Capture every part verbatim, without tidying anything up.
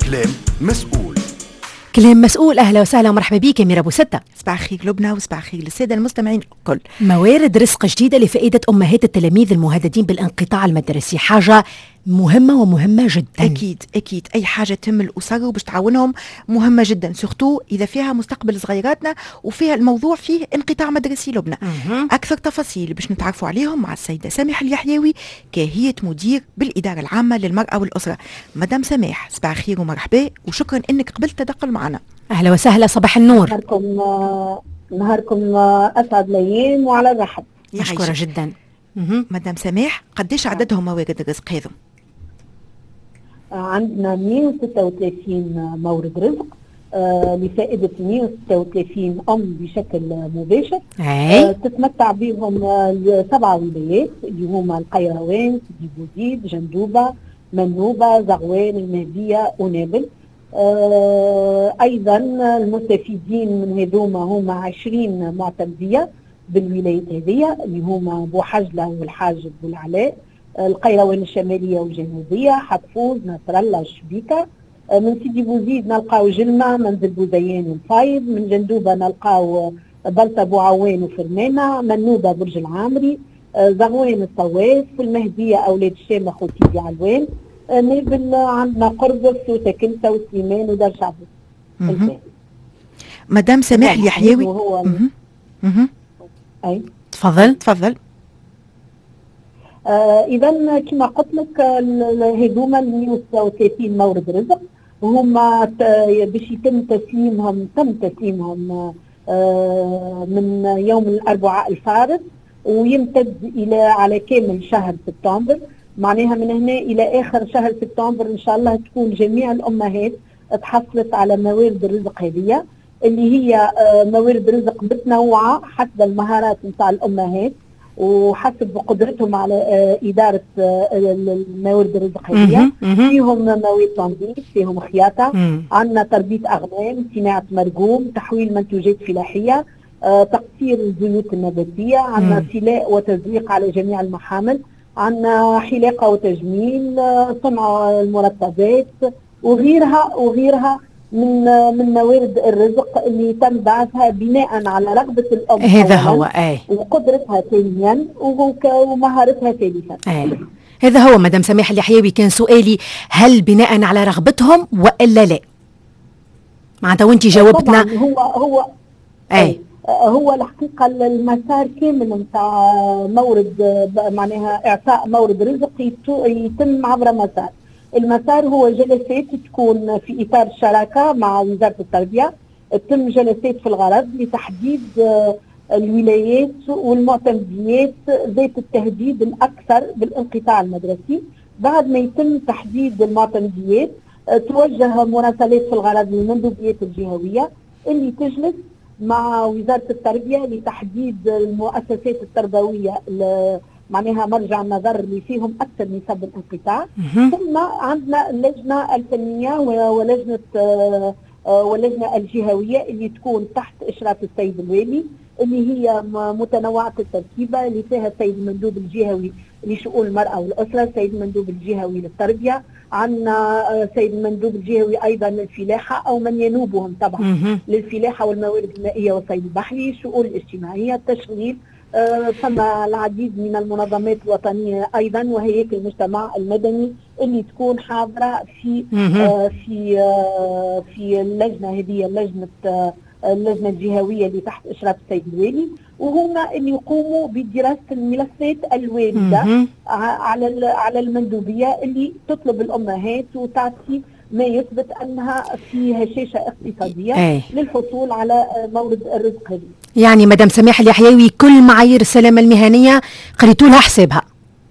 كلام مسؤول. كلام مسؤول. أهلا وسهلا ومرحبا بك أميرة أبو ستة. صباح الخير لبنى وصباح الخير للسادة المستمعين الكل. موارد رزق جديدة لفائدة أمهات التلاميذ المهددين بالانقطاع المدرسي، حاجة مهمة ومهمة جدا. أكيد أكيد أي حاجة تهم الأسر وباش تعاونهم مهمة جدا، سورتو إذا فيها مستقبل صغيراتنا وفيها الموضوع فيه انقطاع مدرسي لبنى. أكثر تفاصيل باش نتعرفوا عليهم مع السيدة سامح اليحيوي، كاهية مدير بالإدارة العامة للمرأة والأسرة. مدام سماح صباح الخير ومرحبا وشكرا إنك قبلت تدخل معنا. أهلا وسهلا، صباح النور. نهاركم نهاركم أسعد الأيام وعلى الرحب. مشكورة جدا. مدام سماح، قديش عددهم موارد الرزق هذم؟ عندنا مئة وستة وثلاثين مورد رزق آه لفائدة مئة وستة وثلاثين أم بشكل مباشر. آه تتمتع بهم آه سبع ولايات اللي هما القيروان، سيدي بوزيد، جندوبة، منوبة، زغوان، المهدية ونابل. آه أيضا المستفيدين من هذوما هما عشرين معتمدية بالولايات هذه اللي هما بوحجلة والحاجب والعلاء، القيروان الشمالية والجنوبية، حتفوز، نصر الله، الشبيكة. من سيدي بوزيد نلقاو جلمة، منزل بوزيان والفايض. من جندوبة نلقاو بلطة بوعوان وفرمانة، منوبة برج العامري، زغوان الطواف، المهدية أولاد الشام خوتيدي علوان، نابل عندنا قربص وتكلسة وسليمان ودار شعبي. مدام سماح اليحيوي. أي تفضل تفضل. آه إذا كما قلت لك هذوما مئة وستة وثلاثين مورد رزق هما باش يتم تسليمهم تم تسليمهم آه من يوم الأربعاء الفارس ويمتد إلى على كامل شهر سبتمبر. معناها من هنا إلى آخر شهر سبتمبر إن شاء الله تكون جميع الأمهات تحصلت على موارد الرزق هذه اللي هي آه موارد رزق متنوعة حسب المهارات نتاع الأمهات وحسب قدرتهم على إدارة الموارد الرزق هذه. فيهم مواد تنظيف، فيهم خياطة، عندنا تربية أغنام، صناعة مرقوم، تحويل منتوجات فلاحية، آه، تقصير الزيوت النباتية، عندنا سلاء وتزويق على جميع المحامل، عندنا حلاقة وتجميل، آه، صنع المرطبات وغيرها وغيرها من من موارد الرزق اللي تم بعثها بناء على رغبة الأم هذا هو اي وقدرتها ثانيا ومهارتها ثالثا. اي هذا هو مدام سماح اليحيوي. كان سؤالي هل بناء على رغبتهم والا لا؟ معناتها وانت جاوبتنا. طبعا هو هو اي هو الحقيقة المسار كامل نتاع مورد معناها إعطاء مورد رزق يتم عبر مسار. المسار هو جلسات تكون في إطار الشراكة مع وزارة التربية، تتم جلسات في الغرض لتحديد الولايات والمعتمديات ذات التهديد الأكثر بالانقطاع المدرسي. بعد ما يتم تحديد المعتمديات توجه مراسلات في الغرض للمندوبيات الجهوية اللي تجلس مع وزارة التربية لتحديد المؤسسات التربوية معناها مرجع النظر اللي فيهم أكثر نسب الانقطاع. ثم عندنا اللجنة الفنية ولجنة واللجنة الجهوية اللي تكون تحت إشراف السيد الوالي اللي هي متنوعة التركيبة اللي فيها السيد المندوب الجهوي لشؤون المرأة والأسرة، السيد المندوب الجهوي للتربية، عندنا السيد المندوب الجهوي أيضا للفلاحة أو من ينوبهم طبعا للفلاحة والموارد المائية والصيد البحري، الشؤون الاجتماعية، التشغيل. آه فما العديد من المنظمات الوطنية أيضا وهيئات المجتمع المدني اللي تكون حاضرة في آه في آه في اللجنة هذه، اللجنة آه اللجنة الجهوية اللي تحت إشراف السيد الوالي، وهما اللي يقوموا بدراسة الملفات الواردة على على المندوبية اللي تطلب الأمهات وتعطي ما يثبت أنها في هشاشة اقتصادية أي. للحصول على مورد الرزق هذه. يعني مدام سماح اليحيوي كل معايير السلامة المهنية قريتوا لها حسابها؟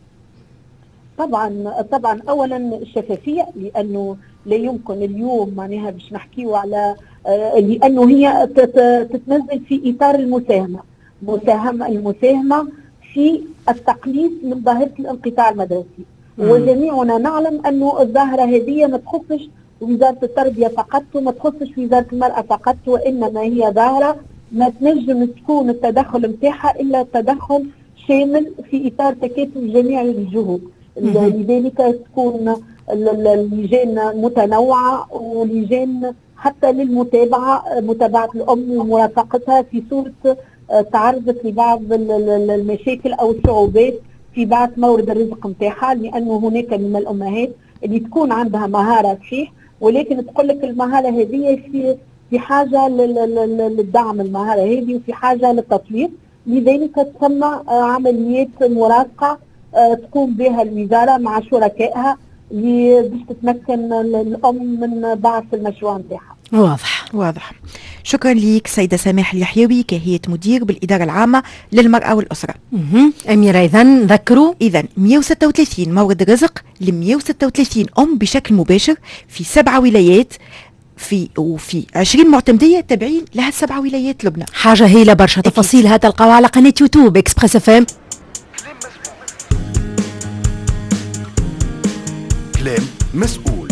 طبعا طبعا أولا الشفافية، لأنه لا يمكن اليوم معناها باش نحكيوا على آه لأنه هي تتنزل في إطار المساهمة مساهمة المساهمة في التقليص من ظاهرة الانقطاع المدرسي. وجميعنا نعلم أنه الظاهرة هذه ما تخصش وزارة التربية فقط وما تخصش وزارة المرأة فقط، وإنما هي ظاهرة ما تنجم تكون التدخل متاعها إلا تدخل شامل في إطار تكاتف جميع الجهود. لذلك تكون اللجان متنوعة ولجان حتى للمتابعة، متابعة الأم ومرافقتها في صورة تعرضت لبعض المشاكل أو الصعوبات في بعض مورد الرزق نتاعها، لأنه هناك من الأمهات اللي تكون عندها مهارة صحيح ولكن تقول لك المهارة هذه في في حاجة للدعم، المهارة هذه وفي حاجة للتطوير، لذلك تم عمليات مرافقة تقوم بها الوزارة مع شركائها باش تتمكن الأم من بعث المشروع نتاعها. واضح واضح. شكرا ليك سيدة سماح اليحيوي كهيئة مدير بالإدارة العامة للمرأة والأسرة. أميرة إذا نذكروا إذا مئة وستة وثلاثين مورد رزق ل مئة وستة وثلاثين أم بشكل مباشر في سبعة ولايات في وفي عشرين معتمدية تابعين لها السبعة ولايات لبنان. حاجة هيلة برشا. تفاصيلها تلقاوها على قناة يوتيوب إكسبريس اف ام. كلام مسؤول.